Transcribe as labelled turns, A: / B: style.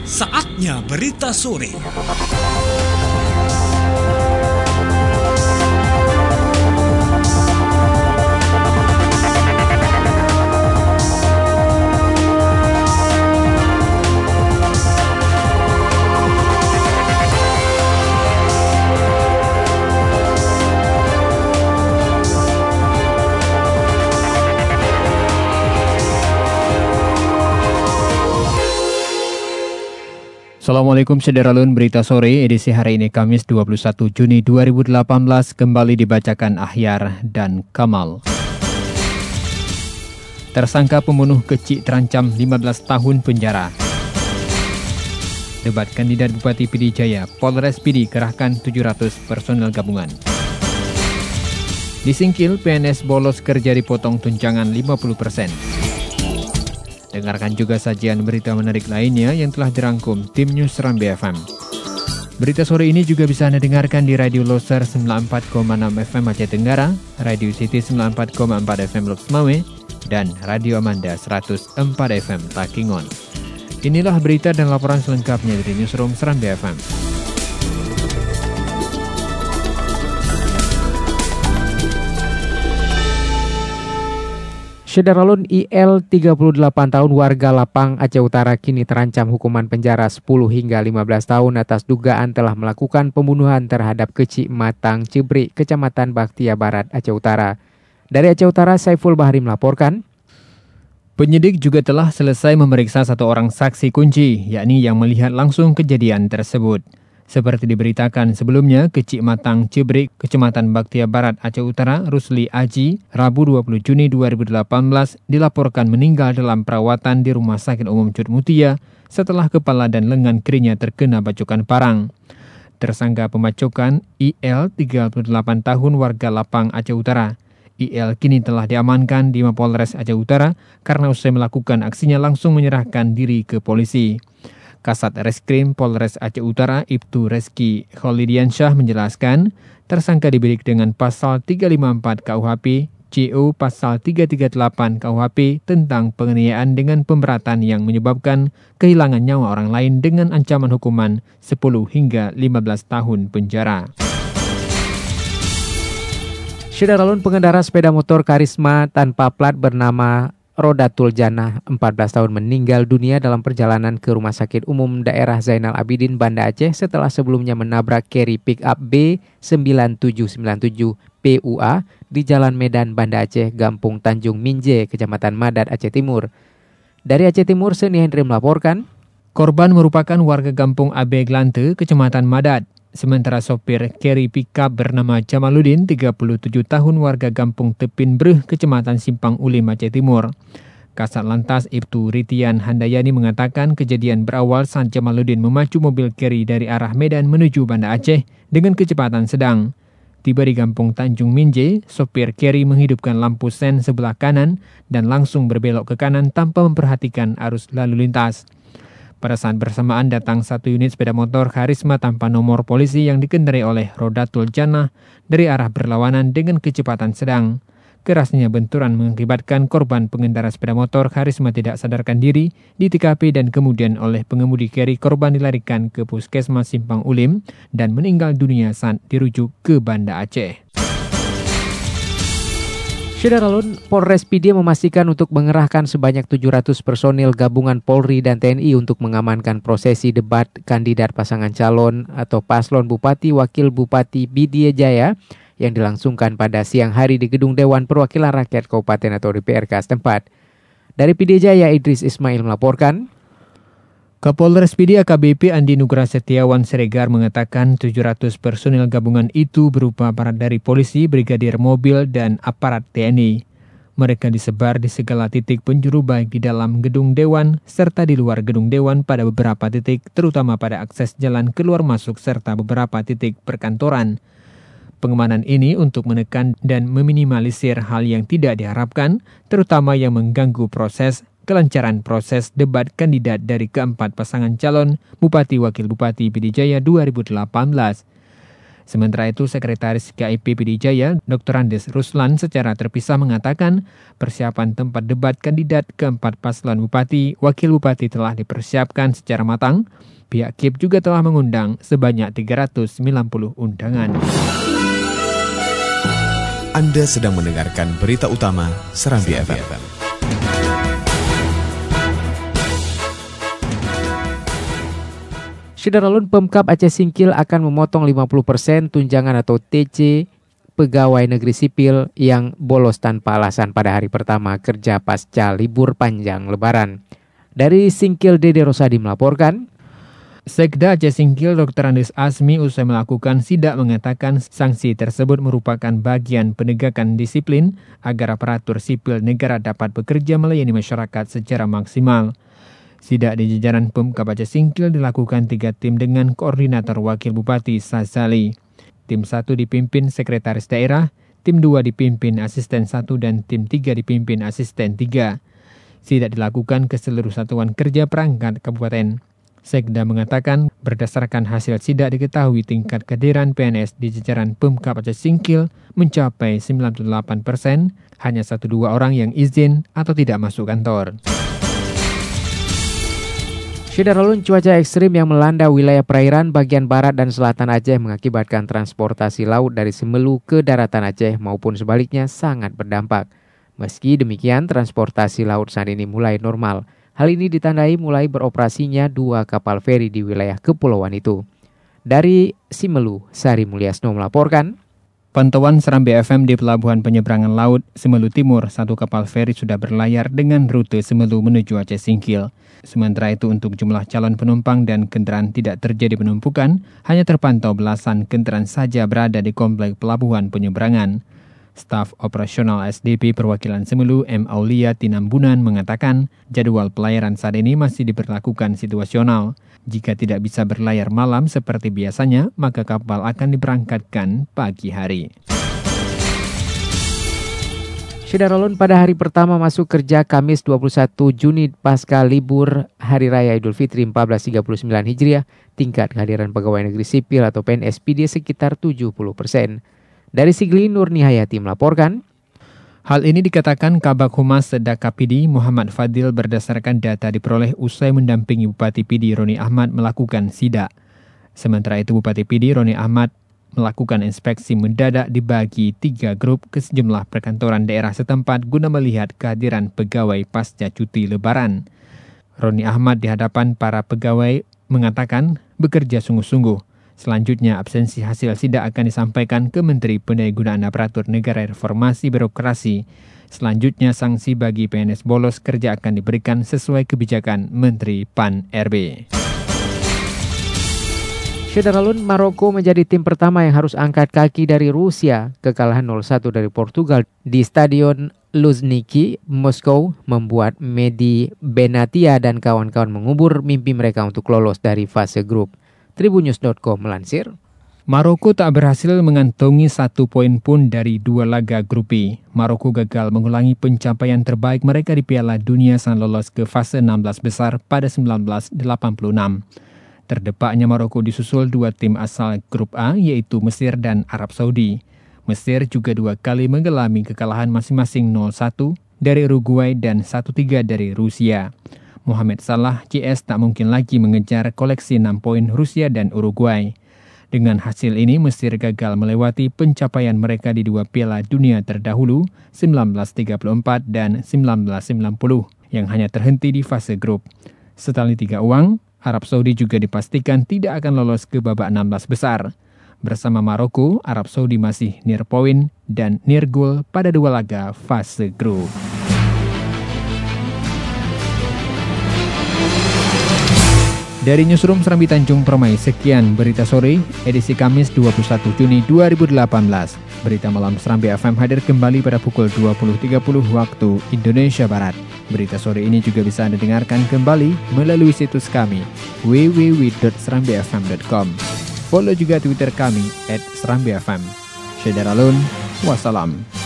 A: Saatnya berita sore.
B: Assalamualaikum Sederalun, berita sore edisi hari ini Kamis 21 Juni 2018 kembali dibacakan Ahyar dan Kamal. Tersangka pembunuh kecil terancam 15 tahun penjara. Debat kandidat Bupati Pidijaya, Polres Pidi kerahkan 700 personel gabungan. Disingkil, PNS bolos kerja dipotong tunjangan 50%. Dengarkan juga sajian berita menarik lainnya yang telah dirangkum tim News Serambi FM. Berita sore ini juga bisa Anda dengarkan di Radio Loser 94,6 FM Aceh Tenggara, Radio City 94,4 FM Lok Semawe, dan Radio Amanda 104 FM Takingon. Inilah berita dan laporan selengkapnya dari Newsroom Serambi FM.
C: Sederalun IL 38 tahun warga Lapang Aceh Utara kini terancam hukuman penjara 10 hingga 15 tahun atas dugaan telah melakukan pembunuhan terhadap kecik Matang Cibrik, Kecamatan Baktia Barat, Aceh Utara. Dari Aceh Utara, Saiful Bahri melaporkan.
B: Penyidik juga telah selesai memeriksa satu orang saksi kunci, yakni yang melihat langsung kejadian tersebut. Seperti diberitakan sebelumnya, kecik Matang Cibrik, Kecamatan Baktia Barat, Aceh Utara, Rusli Aji, Rabu 20 Juni 2018 dilaporkan meninggal dalam perawatan di Rumah Sakit Umum Cud Mutia setelah kepala dan lengan kirinya terkena bacokan parang. Tersangka pembacokan IL 38 tahun warga Lapang, Aceh Utara. IL kini telah diamankan di Mapolres Aceh Utara karena usai melakukan aksinya langsung menyerahkan diri ke polisi. Kasat Reskrim Polres Aceh Utara Ibtu Reski Kholidiansyah menjelaskan, tersangka dibidik dengan pasal 354 KUHP, JO pasal 338 KUHP tentang penganiayaan dengan pemberatan yang menyebabkan kehilangan nyawa orang lain dengan ancaman hukuman 10 hingga 15 tahun penjara.
C: Sederalun, pengendara sepeda motor karisma tanpa plat bernama Rodatul Jannah, 14 tahun meninggal dunia dalam perjalanan ke Rumah Sakit Umum Daerah Zainal Abidin, Banda Aceh setelah sebelumnya menabrak carry pick-up B9797 PUA di Jalan Medan, Banda Aceh, Gampung Tanjung Minje, Kecamatan Madad, Aceh Timur. Dari Aceh Timur, Seni Hendri melaporkan.
B: Korban merupakan warga Gampung Abe Glante, Kecamatan Madad. Sementara sopir carry pickup bernama Jamaluddin, 37 tahun warga Gampung Tepin Breh, Kecamatan Simpang Ulim, Aceh Timur. Kasat Lantas Ibtu Ritian Handayani mengatakan kejadian berawal saat Jamaluddin memacu mobil carry dari arah Medan menuju Banda Aceh dengan kecepatan sedang. Tiba di Gampung Tanjung Minje, sopir carry menghidupkan lampu sen sebelah kanan dan langsung berbelok ke kanan tanpa memperhatikan arus lalu lintas. Pada saat bersamaan datang satu unit sepeda motor karisma tanpa nomor polisi yang dikendarai oleh Rodatul Jannah dari arah berlawanan dengan kecepatan sedang. Kerasnya benturan mengakibatkan korban pengendara sepeda motor karisma tidak sadarkan diri di TKP dan kemudian oleh pengemudi carry korban dilarikan ke Puskesmas Simpang Ulim dan meninggal dunia saat dirujuk ke Banda Aceh.
C: Sederalun, Polres Pidi memastikan untuk mengerahkan sebanyak 700 personil gabungan Polri dan TNI untuk mengamankan prosesi debat kandidat pasangan calon atau paslon Bupati Wakil Bupati Pidijaya yang dilangsungkan pada siang hari di Gedung Dewan Perwakilan Rakyat Kabupaten atau DPRK setempat. Dari Pidijaya, Idris Ismail melaporkan.
B: Kapolres Pidi AKBP Andi Nugraha Setiawan Siregar mengatakan 700 personil gabungan itu berupa aparat dari polisi, brigadir mobil, dan aparat TNI. Mereka disebar di segala titik penjuru baik di dalam gedung Dewan serta di luar gedung Dewan pada beberapa titik, terutama pada akses jalan keluar masuk serta beberapa titik perkantoran. Pengamanan ini untuk menekan dan meminimalisir hal yang tidak diharapkan, terutama yang mengganggu kelancaran proses debat kandidat dari keempat pasangan calon Bupati Wakil Bupati Pidijaya 2018. Sementara itu, Sekretaris KIP PD Jaya, Dr. Andes Ruslan secara terpisah mengatakan persiapan tempat debat kandidat keempat paslon bupati, wakil bupati telah dipersiapkan secara matang. Pihak KIP juga telah mengundang sebanyak 390 undangan.
D: Anda sedang mendengarkan berita utama Serambi FM.
C: Syederalun Pemkab Aceh Singkil akan memotong 50% tunjangan atau TC pegawai negeri sipil yang bolos tanpa alasan pada hari pertama kerja pasca libur panjang Lebaran. Dari Singkil, Dede Rosadi melaporkan.
B: Sekda Aceh Singkil Dr. Andes Asmi usai melakukan sidak mengatakan sanksi tersebut merupakan bagian penegakan disiplin agar aparatur sipil negara dapat bekerja melayani masyarakat secara maksimal. Sidak di jajaran Pemkab Aceh Singkil dilakukan 3 tim dengan koordinator Wakil Bupati Sazali. Tim 1 dipimpin Sekretaris Daerah, tim 2 dipimpin Asisten 1 dan tim 3 dipimpin Asisten 3. Sidak dilakukan ke seluruh satuan kerja perangkat kabupaten. Sekda mengatakan berdasarkan hasil sidak diketahui tingkat kehadiran PNS di jajaran Pemkab Aceh Singkil mencapai 98%, hanya 1-2 orang yang izin atau tidak masuk kantor.
C: Syederalun cuaca ekstrim yang melanda wilayah perairan bagian barat dan selatan Aceh mengakibatkan transportasi laut dari Semelu ke daratan Aceh maupun sebaliknya sangat berdampak. Meski demikian, transportasi laut saat ini mulai normal. Hal ini ditandai mulai beroperasinya 2 kapal feri di wilayah kepulauan itu. Dari Semelu, Sari Mulyasno melaporkan.
B: Pantauan Serambi FM di Pelabuhan Penyeberangan Laut Semelu Timur, 1 kapal feri sudah berlayar dengan rute Semelu menuju Aceh Singkil. Sementara itu untuk jumlah calon penumpang dan kendaraan tidak terjadi penumpukan, hanya terpantau belasan kendaraan saja berada di komplek Pelabuhan Penyeberangan. Staf Operasional SDP Perwakilan Semelu M. Aulia Tinambunan mengatakan jadwal pelayaran saat ini masih diberlakukan situasional. Jika tidak bisa berlayar malam seperti biasanya, maka kapal akan diberangkatkan pagi hari.
C: Syederalun pada hari pertama masuk kerja Kamis 21 Juni pasca libur Hari Raya Idul Fitri 1439 Hijriah, tingkat kehadiran pegawai negeri sipil atau PNS PD sekitar 70%. Dari Sigli Nurnihayati melaporkan.
B: Hal ini dikatakan Kabag Humas Sedaka PD Muhammad Fadil berdasarkan data diperoleh usai mendampingi Bupati PD Roni Ahmad melakukan sidak. Sementara itu Bupati PD Roni Ahmad melakukan inspeksi mendadak dibagi 3 grup ke sejumlah perkantoran daerah setempat guna melihat kehadiran pegawai pasca cuti Lebaran. Roni Ahmad di hadapan para pegawai mengatakan bekerja sungguh-sungguh. Selanjutnya, absensi hasil sidak akan disampaikan ke Menteri Pendayagunaan Aparatur Negara Reformasi Birokrasi. Selanjutnya, sanksi bagi PNS bolos kerja akan diberikan sesuai kebijakan Menteri PAN-RB.
C: Syederalun Maroko menjadi tim pertama yang harus angkat kaki dari Rusia. Kekalahan 0-1 dari Portugal di Stadion Luzhniki, Moskow membuat Mehdi Benatia dan kawan-kawan mengubur mimpi mereka untuk lolos dari fase grup. Tribunnews.com melansir.
B: Maroko tak berhasil mengantongi 1 poin pun dari 2 laga grup B. Maroko gagal mengulangi pencapaian terbaik mereka di Piala Dunia saat lolos ke fase 16 besar pada 1986. Terdepaknya Maroko disusul 2 tim asal grup A yaitu Mesir dan Arab Saudi. Mesir juga 2 kali mengalami kekalahan masing-masing 0-1 dari Uruguay dan 1-3 dari Rusia. Mohamed Salah CS tak mungkin lagi mengejar koleksi 6 poin Rusia dan Uruguay. Dengan hasil ini, Mesir gagal melewati pencapaian mereka di 2 Piala Dunia terdahulu, 1934 dan 1990, yang hanya terhenti di fase grup. Setelah 3 uang, Arab Saudi juga dipastikan tidak akan lolos ke babak 16 besar. Bersama Maroko, Arab Saudi masih near point dan near goal pada 2 laga fase grup. Dari Newsroom Serambi Tanjung Permai, sekian Berita Sore, edisi Kamis 21 Juni 2018. Berita Malam Serambi FM hadir kembali pada pukul 20.30 waktu Indonesia Barat. Berita sore ini juga bisa Anda dengarkan kembali melalui situs kami, www.serambifm.com. Follow juga Twitter kami @serambifm. Syederalun, wassalam.